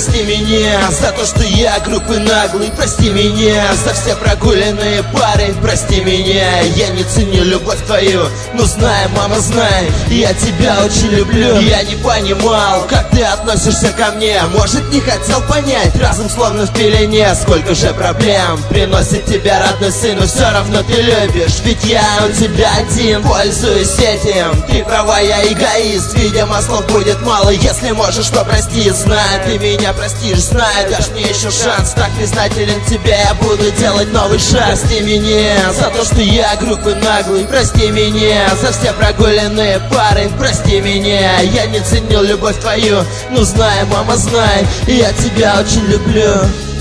прости меня за то, что я груб и наглый. Прости меня за все прогуленные пары. Прости меня, я не ценю любовь твою. Ну знай, мама, знай, я тебя очень люблю. Я не понимал, как ты относишься ко мне. Может, не хотел понять, разум словно в пелене. Сколько же проблем приносит тебя родной сын, но все равно ты любишь. Ведь я у тебя один, пользуюсь этим. Ты права, я эгоист. Видимо, слов будет мало, если можешь, то прости. Знаю, ты меня простишь, знаю, дашь мне еще шанс. Так признателен тебе, я буду делать новый шаг. Прости меня за то, что я груб и наглый. Прости меня за все прогуленные пары. Прости меня, я не ценил любовь твою. Ну знай, мама, знай, я тебя очень люблю.